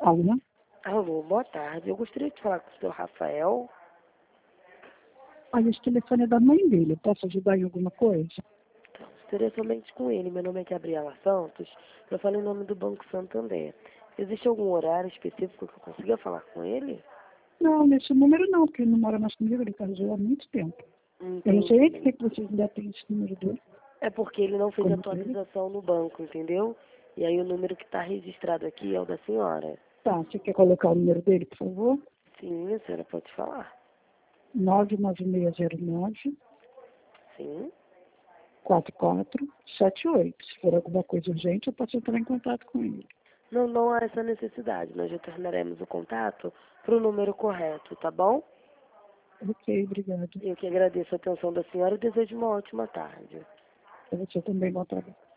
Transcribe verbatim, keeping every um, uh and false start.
Alô? Alô, boa tarde. Eu gostaria de falar com o senhor Rafael. Olha, esse telefone é da mãe dele. Eu posso ajudar em alguma coisa? Então, seria somente com ele. Meu nome é Gabriela Santos. Eu falo em nome do Banco Santander. Existe algum horário específico que eu consiga falar com ele? Não, nesse número não, porque ele não mora mais comigo, ele casou há muito tempo. Eu não sei nem por Entendi. que vocês ainda têm esse número dele. É porque ele não fez Como dele. atualização no banco, entendeu? E aí o número que está registrado aqui é o da senhora. Tá, você quer colocar o número dele, por favor? Sim, a senhora pode falar. nove nove seis zero nove, Sim. quatro quatro sete oito. Se for alguma coisa urgente, eu posso entrar em contato com ele. Não, não há essa necessidade. Nós retornaremos o contato para o número correto, tá bom? Ok, obrigado. Eu que agradeço a atenção da senhora e desejo uma ótima tarde. Para você também, bom trabalho.